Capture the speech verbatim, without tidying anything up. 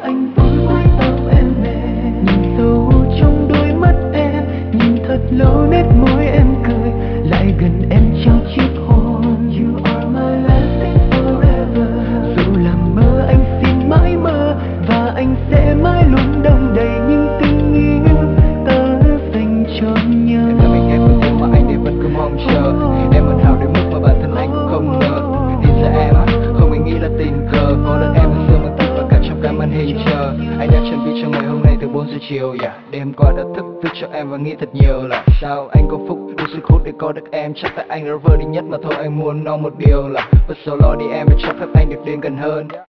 anh vui mái tóc em mềm, nhìn sâu trong đôi mắt em, nhìn thật lâu nét môi em cười, lại gần em trao chiếc hôn. You are my lasting forever. Dù là mơ anh xin mãi mơ, và anh sẽ mãi luôn đong đầy những tình yêu ta dành cho nhau. Em là mình em của yêu mà anh để vẫn cứ mong chờ. Em hoàn hảo đến mức mà bản thân anh cũng không ngờ. Tự tin ra em không anh nghĩ là tình cờ, có được em từ sương mà thức và cả trong cả màn hình chờ. Anh đã chuẩn bị cho ngày hôm nay từ bốn giờ chiều, yeah. Đêm qua đã thức thức cho em và nghĩ thật nhiều là sao anh có phúc đủ sức hút để có được em. Chắc tại anh là vơ đi nhất mà thôi, anh muốn nói một điều là bớt sầu lo đi em, để cho phép anh được đến gần hơn.